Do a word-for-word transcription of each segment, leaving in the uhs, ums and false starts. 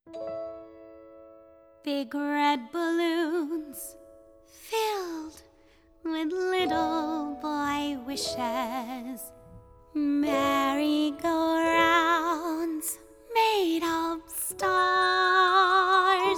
Big red balloons filled with little boy wishes. Merry-go-rounds made of stars.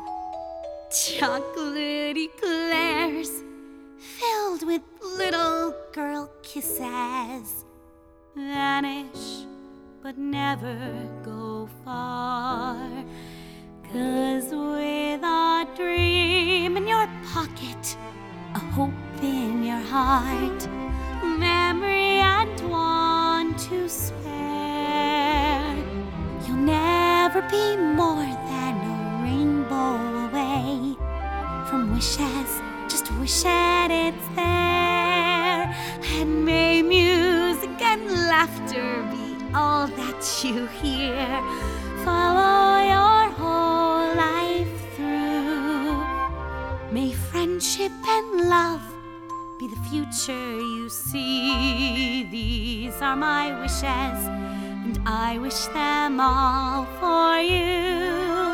Chocolatey eclairs filled with little girl kisses. Vanish but never go far. 'Cause with a dream in your pocket, a hope in your heart, memory and one to spare, you'll never be more than a rainbow away from wishes. Just wish that it's there. And may music and laughter be all that you hear. Follow your whole life through. May friendship and love be the future you see. These are my wishes, and I wish them all for you.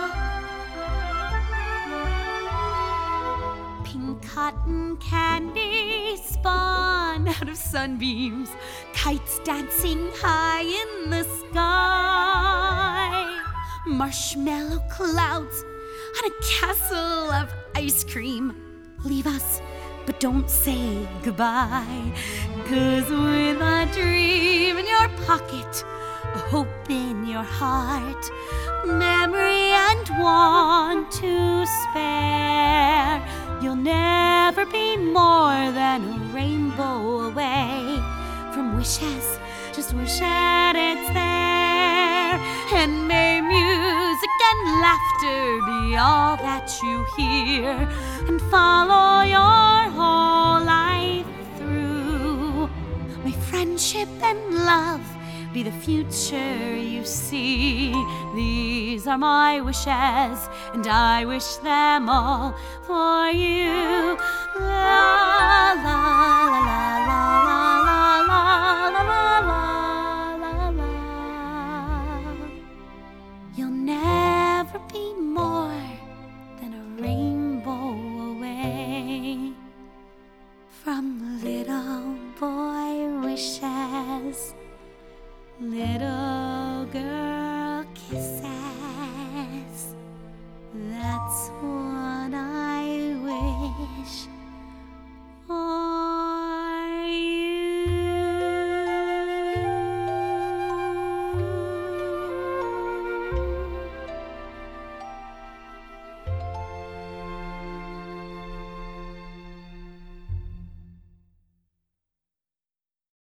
Pink cotton candy spun out of sunbeams, kites dancing high in the sky, marshmallow clouds on a castle of ice cream. Leave us, but don't say goodbye. 'Cause with a dream in your pocket, a hope in your heart, memory and one to spare, you'll never be more than a rainbow away from wishes. Just wish that it's there. And may music and laughter be all that you hear, and follow your whole life through. May friendship and love be the future you see. These are my wishes, and I wish them all for you. La la la la la la la la la la la. You'll never be more